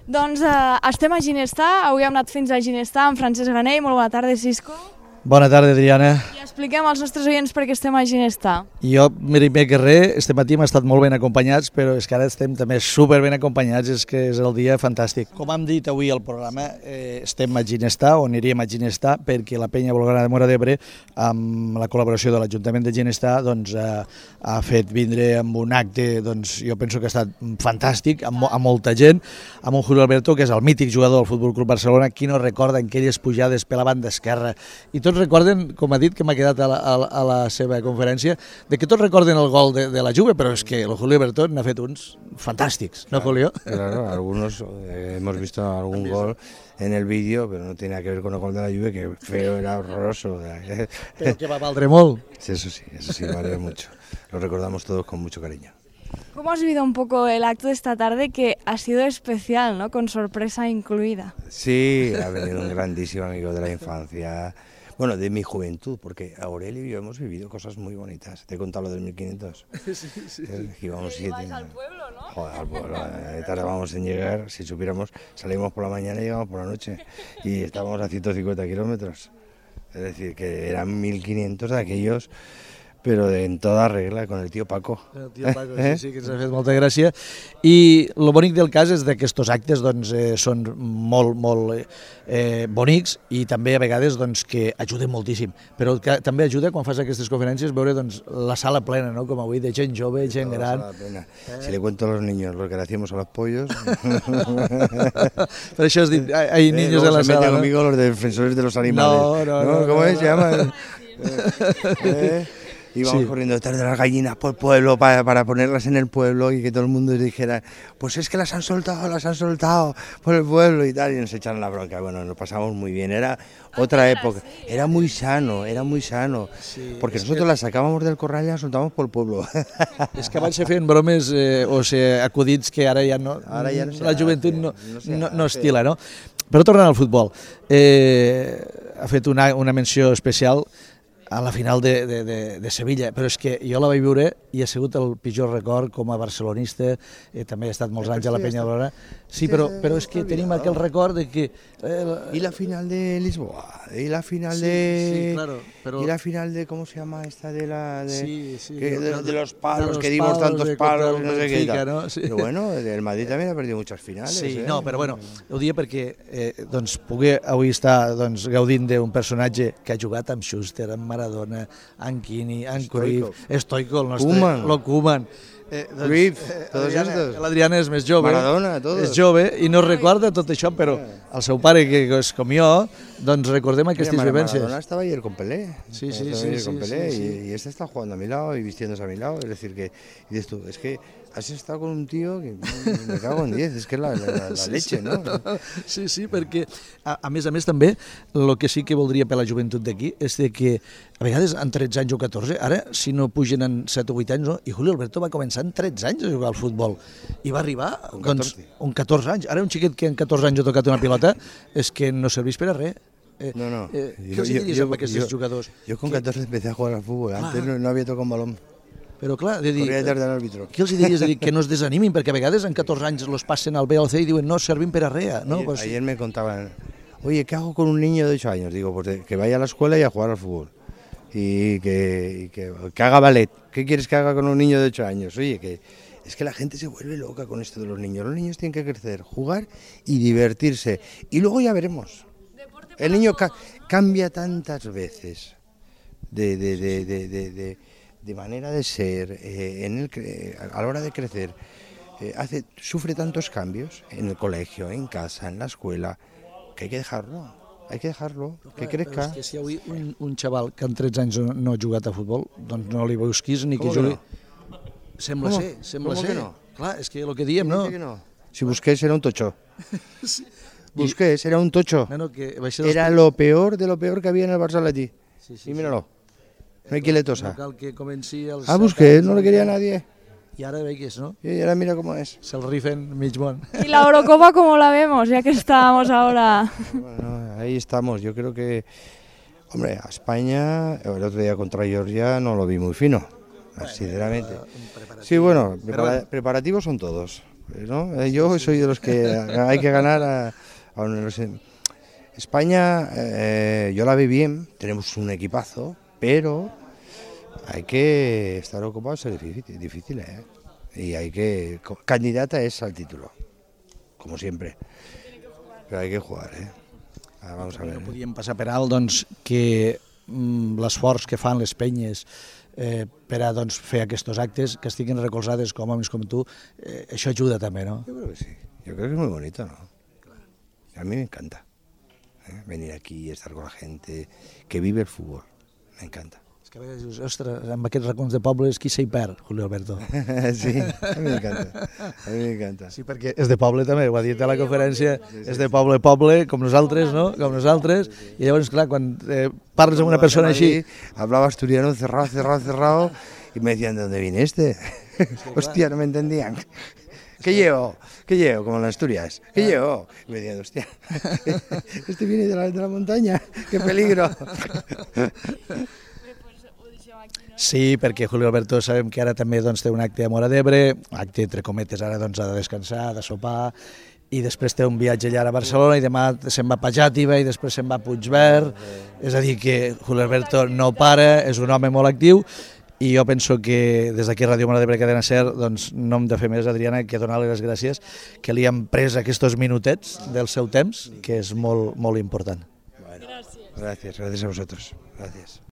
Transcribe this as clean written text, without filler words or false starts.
Doncs estem a Ginestar, avui hem anat fins a Ginestar amb Francesc Granell. Molt bona tarda, Cisco. Bona tarda, Adriana. I expliquem als nostres oients per què estem a Ginestar. Jo, primer que res, este matí hem estat molt ben acompanyats, però és que ara estem també super ben acompanyats, és que és el dia fantàstic. Com hem dit avui al programa, estem a Ginestar, o aniríem a Ginestar, perquè la penya blaugrana de Móra d'Ebre, amb la col·laboració de l'Ajuntament de Ginestar, doncs, ha fet vindre amb un acte, doncs, jo penso que ha estat fantàstic, amb molta gent, amb un Julio Alberto, que és el mític jugador del Futbol Club Barcelona, qui no recorda aquelles pujades per la banda esquerra, i tots recorden, com ha dit, que m'ha quedat a la seva conferència, de que tots recorden el gol de la Juve, pero es que el Julio Alberto n'ha fet uns fantàstics, ¿no, Julio? Claro, algunos hemos visto algún gol en el vídeo, pero no tiene nada que ver con el gol de la Juve, que feo, era horroroso. Pero que va valdre molt. Eso sí, vale mucho. Lo recordamos todos con mucho cariño. ¿Cómo has vivido un poco el acto de esta tarde, que ha sido especial, ¿no? Con sorpresa incluida? Sí, ha venido un grandísimo amigo de la infancia. Bueno, de mi juventud, porque Aurelio y yo hemos vivido cosas muy bonitas. Te he contado lo del 1500. Sí. Íbamos Ibais al pueblo, ¿no? Joder, al pueblo. Tardábamos en llegar, si supiéramos, salíamos por la mañana y llegábamos por la noche. Y estábamos a 150 kilómetros. Es decir, que eran 1500 de aquellos, però en tota regla, con el tío Paco. El tío Paco, sí, que ens ha fet molta gràcia. I el bonic del cas és que aquests actes doncs, són molt bonics i també a vegades doncs, que ajuden moltíssim. Però que també ajuda quan fas aquestes conferències veure doncs, la sala plena, ¿no? Com avui, de gent jove, gent gran. Si le cuento a los niños lo que le hacíamos a los pollos... Per això has dit, hay niños en la se sala, meten ¿no? conmigo los defensores de los animales. No. ¿Cómo se llaman? Íbamos corriendo detrás de las gallinas por el pueblo para ponerlas en el pueblo y que todo el mundo dijera, pues es que las han soltado por el pueblo y tal, y nos echan la bronca. Bueno, nos pasamos muy bien, era otra época, era muy sano, sí, porque nosotros las sacábamos del corral y las soltábamos por el pueblo. És que abans se feien bromes o acudits que ara ja no, la joventut no estila, no? Però tornant al futbol, ha fet una menció especial a la final de Sevilla, però és que jo la vaig viure i ha sigut el pitjor record com a barcelonista, també he estat molts anys a la Penya Blaugrana, sí, però és que tenim aquell record de que... Y la final de Lisboa, y la final sí, claro, pero... y la final de, ¿cómo se llama esta? De los de palos, los que dimos palos, tantos palos, no sé qué Benfica, tal. ¿no? Sí. Pero bueno, el Madrid también ha perdido muchas finales. Sí, no, però bueno, ho dia perquè doncs, poder avui estar doncs, gaudint d'un personatge que ha jugat amb Schuster, amb Maradona, amb Quini, amb Cruyff, Stoico, el nostre, Koeman. Cruyff, todos estos. L'Adriana és més jove, Maradona, todos. És jove i no recorda tot això, però el seu pare, que és com jo, doncs recordem aquestes vivències. Maradona estaba ayer con Pelé. Sí. Y este está jugando a mi lado y vistiéndose a mi lado. Es decir, que dices tú, es que has estado con un tío que me cago en 10, es que es la leche, ¿no? Sí, perquè a més també el que sí que voldria per la joventut d'aquí és que a vegades en 13 anys o 14, ara si no pugen en 7 o 8 anys, no? I Julio Alberto va començar en 13 anys a jugar al futbol i va arribar doncs, amb 14 anys. Ara un xiquet que en 14 anys ha tocat una pilota és que no serveix per a res. No. Què els diries amb aquests jugadors? Yo con 14 empecé a jugar al fútbol, antes no había tocado un balón. Però clar, de dir, corria detrás del árbitro. Què els diries de dir que no es desanimin? Perquè a vegades en 14 anys los passen al B al C i diuen no servim per a res. ¿No? Ayer me contaban, oye, ¿qué hago con un niño de 8 años? Digo, pues que vaya a la escuela y a jugar al fútbol. Y que haga ballet. ¿Qué quieres que haga con un niño de 8 años? Oye, que es que la gente se vuelve loca con esto de los niños. Los niños tienen que crecer, jugar y divertirse. Y luego ya veremos. El niño cambia tantas veces de manera de ser, a la hora de crecer, sufre tantos cambios en el colegio, en casa, en la escuela, que hay que dejarlo, que crezca. És que si avui un xaval que en 13 anys no ha jugat a futbol, doncs no li busquis ni que jugui. Sembla ser. Que no? Clar, és que el que diem, no? Si Busquets era un tocho. Busquets era un tocho. Era lo peor de lo peor que había en el Barça Atleti. Y míralo. No hay quien le tosa. A Busquets no le quería a nadie. Y ahora veis, ¿no? Y ahora mira cómo es. Se el rifen mig món. ¿Y la Eurocopa cómo la vemos, ya que estábamos ahora? Bueno, ahí estamos. Yo creo que, hombre, a España, el otro día contra Georgia no lo vi muy fino, sinceramente. Sí, bueno, preparativos son todos. ¿no? Yo soy de los que hay que ganar España, yo la vi bien, tenemos un equipazo, pero hay que estar ocupados, es difícil, ¿eh? Y hay que... Candidata es al título, como siempre, però hay que jugar, ¿eh? Vamos a ver. No podíem passar per alt doncs, que l'esforç que fan les penyes per a doncs, fer aquests actes, que estiguin recolzades com homes com tu, això ajuda també, ¿no? Yo creo que sí, yo creo que es muy bonito, ¿no? A mí me encanta venir aquí y estar con la gente que vive el fútbol, me encanta. És que a vegades dius, ostres, amb aquests racons de pobles, qui s'hi perd, Julio Alberto? Sí, a mí me encanta, a mí me encanta. Sí, perquè és de poble també, ho ha dit a la conferència, és de poble, com nosaltres, no? Com nosaltres, i llavors, clar, quan parles amb una persona així... Hablaba asturiano cerrado, y me decían, ¿de dónde viene este? Hostia, no me entendían. ¿Qué llevo? Como en Asturias. ¿Qué llevo? Y me decían, hostia, este viene de la montaña, qué peligro. Sí, perquè Julio Alberto sabem que ara també doncs, té un acte a Móra d'Ebre, acte entre cometes, ara doncs, ha de descansar, ha de sopar, i després té un viatge allà a Barcelona i demà se'n va a Pajàtiva i després se'n va a Puigverd, és a dir que Julio Alberto no para, és un home molt actiu i jo penso que des d'aquí Ràdio Móra d'Ebre Cadena Ser doncs, no hem de fer més, Adriana, que donar-li les gràcies que li han pres aquests minutets del seu temps, que és molt, molt important. Bueno, gracias a vosotros. Gracias.